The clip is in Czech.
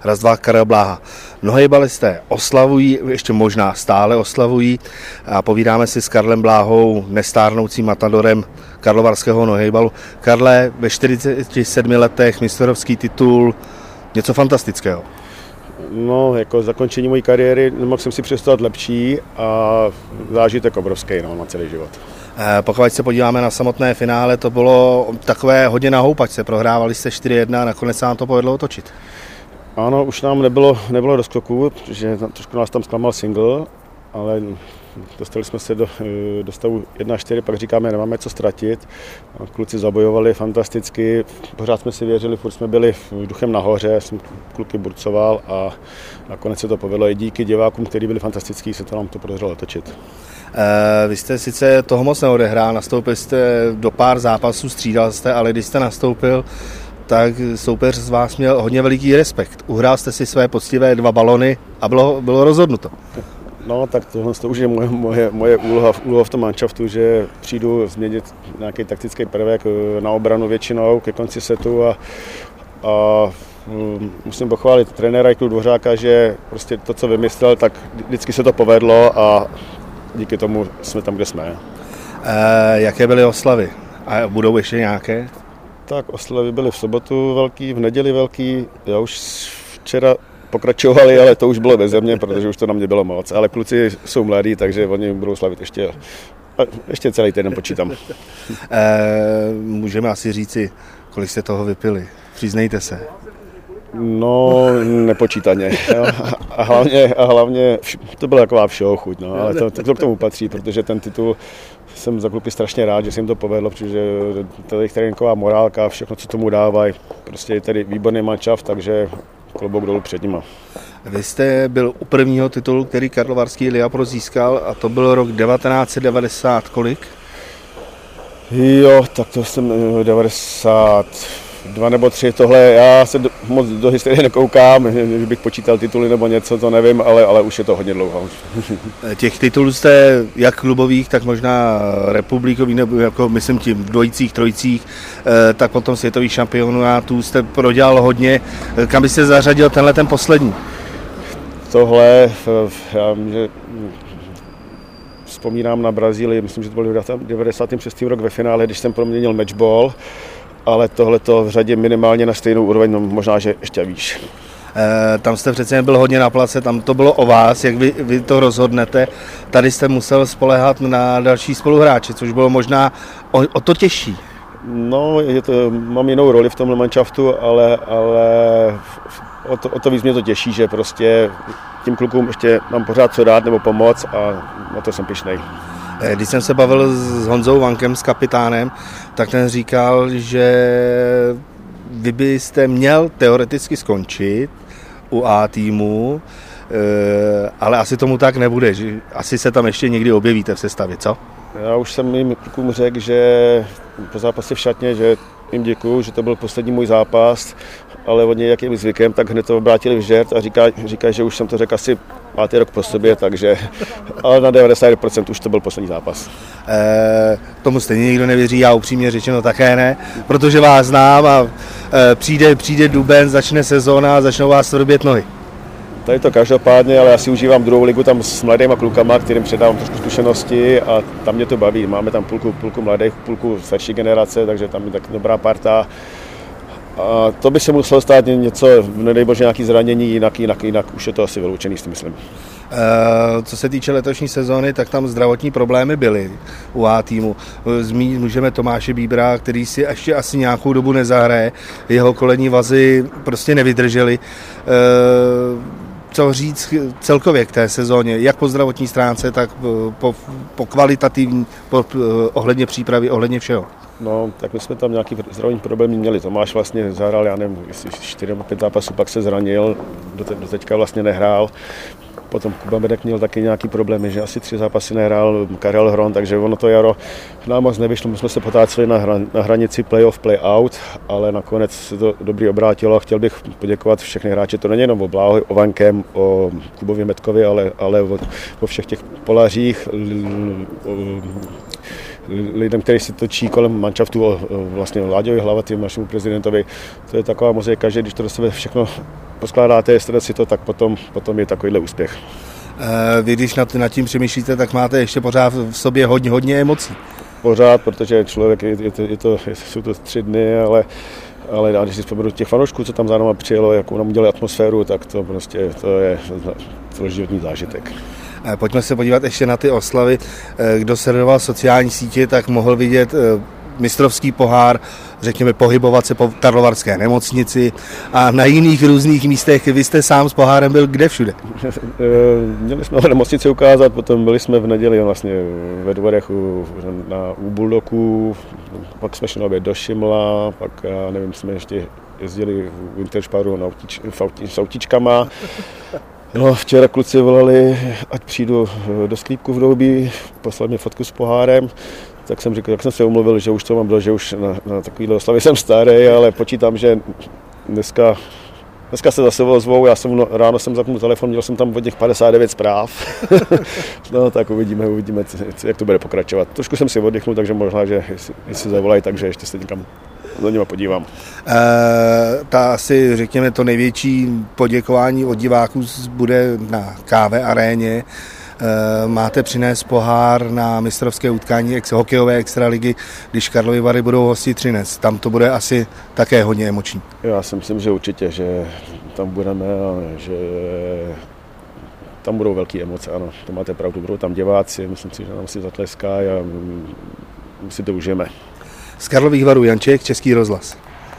raz, dva, Karel Bláha. Nohejbalisté oslavují, ještě možná stále oslavují a povídáme si s Karlem Bláhou, nestárnoucím matadorem karlovarského nohejbalu. Karle, ve 47 letech mistrovský titul, něco fantastického. No, jako zakončení mojí kariéry nemohl jsem si představit lepší a zážitek obrovský na celý život. Pokud se podíváme na samotné finále, to bylo takové hodně na houpačce. Prohrávali jste 4-1 a nakonec se nám to povedlo otočit. Ano, už nám nebylo do skoku, protože trošku nás tam zklamal single, ale dostali jsme se do stavu 1-4, pak říkáme, nemáme co ztratit. Kluci zabojovali fantasticky, pořád jsme si věřili, furt jsme byli duchem nahoře, jsem kluky burcoval a nakonec se to povedlo i díky divákům, kteří byli fantastický, se to nám to podařilo otočit. Vy jste sice toho moc neodehrál, nastoupil jste do pár zápasů, střídal jste, ale když jste nastoupil, tak soupeř z vás měl hodně veliký respekt. Uhrál jste si své poctivé 2 balony a bylo rozhodnuto. No, tak tohle už je moje úloha v tom manšaftu, že přijdu změnit nějaký taktický prvek na obranu většinou ke konci setu a musím pochválit trenéra Jiklu Dvořáka, že prostě to, co vymyslel, tak vždycky se to povedlo a díky tomu jsme tam, kde jsme. Jaké byly oslavy? A budou ještě nějaké? Tak oslavy byly v sobotu velký, v neděli velký, já už včera pokračovali, ale to už bylo beze mě, protože už to na mě bylo moc. Ale kluci jsou mladí, takže oni budou slavit ještě celý týden počítám. Můžeme asi říci, kolik jste toho vypili. Přiznejte se. No, nepočítaně. A hlavně to byla taková všeochuť, no, ale to k tomu patří, protože ten titul jsem za kluky strašně rád, že se jim to povedlo, protože to je tréninková morálka, všechno, co tomu dávají. Prostě je tady výborný manšaft, takže klobouk dolů před nima. Vy jste byl u prvního titulu, který karlovarský Liapro získal, a to byl rok 1990 kolik? Jo, tak to jsem 92 nebo 3, tohle, já se moc do historie nekoukám, že bych počítal tituly nebo něco, to nevím, ale už je to hodně dlouho. Těch titulů jste jak klubových, tak možná republikových, nebo jako myslím tím v dvojicích, trojicích, tak potom světových šampionátů jste prodělal hodně. Kam byste zařadil tenhle ten poslední? Tohle, já vzpomínám na Brazílii, myslím, že to byl 96. rok ve finále, když jsem proměnil matchball, ale tohleto v řadě minimálně na stejnou úroveň, no možná, že ještě výš. Tam jste přece byl hodně na place, tam to bylo o vás, jak vy to rozhodnete. Tady jste musel spoléhat na další spoluhráče, což bylo možná o to těžší. No, mám jinou roli v tomhle manšaftu, ale o to víc mě to těší, že prostě tím klukům ještě mám pořád co dát nebo pomoct a na to jsem pyšnej. Když jsem se bavil s Honzou Vankem, s kapitánem, tak ten říkal, že vy byste měl teoreticky skončit u A týmu, ale asi tomu tak nebude, že asi se tam ještě někdy objevíte v sestavě, co? Já už jsem mým klukům řekl, že po zápase v šatně, že jim děkuju, že to byl poslední můj zápas, ale oni, jak je mi zvykem, tak hned to obrátili v žert a říkají, že už jsem to řekl asi 5. rok po sobě, takže ale na 90% už to byl poslední zápas. Tomu stejně nikdo nevěří, já upřímně řečeno také ne, protože vás znám a přijde duben, začne sezóna a začnou vás svrbět nohy. Tady to každopádně, ale já si užívám druhou ligu tam s mladýma klukama, kterým předávám trošku zkušenosti a tam mě to baví. Máme tam půlku mladých, půlku starší generace, takže tam je tak dobrá parta. A to by se muselo stát něco, nedej bože, nějaké zranění, jinak už je to asi vyloučený, si myslím. Co se týče letošní sezóny, tak tam zdravotní problémy byly u A týmu. Můžeme Tomáše Bíbra, který si ještě asi nějakou dobu nezahraje, jeho kolenní vazy prostě nevydržely. Co říct celkově k té sezóně, jak po zdravotní stránce, tak po kvalitativní, ohledně přípravy, ohledně všeho? No, tak my jsme tam nějaký zdravotní problémy měli. Tomáš vlastně zahrál, já nevím, 4 nebo 5 zápasů, pak se zranil, do teďka vlastně nehrál. Potom Kuba Medek měl taky nějaký problémy, že asi 3 zápasy nehrál, Karel Hron, takže ono to jaro nám moc nevyšlo. My jsme se potáceli na hranici play-off, play-out, ale nakonec se to dobrý obrátilo. Chtěl bych poděkovat všechny hráče, to není jenom o Bláhovi, o Vankem, o Kubovi Medkovi, ale o všech těch polařích, lidem, kteří se točí kolem manšaftu, vlastně Láďovi Hlavatým, našemu prezidentovi. To je taková mozaika, že když to do sebe všechno poskládáte, jste si to, tak potom je takovýhle úspěch. Vy, když nad tím přemýšlíte, tak máte ještě pořád v sobě hodně emocí. Pořád, protože člověk, jsou to 3 dny, ale když si vzpomenu těch fanoušků, co tam za náma přijelo, jakou nám udělali atmosféru, tak to prostě to je celoživotní zážitek. Pojďme se podívat ještě na ty oslavy. Kdo sledoval sociální sítě, tak mohl vidět mistrovský pohár, řekněme, pohybovat se po Karlovarské nemocnici a na jiných různých místech. Vy jste sám s pohárem byl kde všude? Měli jsme nemocnici ukázat, potom byli jsme v neděli vlastně ve Dvorech u Buldoků, pak jsme šli do Šimla, pak já nevím, jsme ještě jezdili v Wintersparu s autíčkama. No, včera kluci volali, ať přijdu do Sklípku v Doubí, poslali mi fotku s pohárem, tak jsem se umluvil, že už to mám že už na takovýhle oslavě jsem starý, ale počítám, že dneska se zase ozvou, ráno jsem zapnul telefon, měl jsem tam od nich 59 zpráv. No tak uvidíme, jak to bude pokračovat. Trošku jsem si oddechnul, takže možná, že jestli zavolají, takže ještě se někam za nima podívám. Ta asi, řekněme, to největší poděkování od diváků bude na KV aréně. Máte přinést pohár na mistrovské utkání hokejové extraligy, když Karlovy Vary budou hostit Třinec. Tam to bude asi také hodně emoční. Já si myslím, že určitě, že tam budeme a že tam budou velké emoce, ano, to máte pravdu, budou tam diváci, myslím si, že nám si zatleskají a my si to užijeme. Z Karlových Varů Jan Čech, Český rozhlas.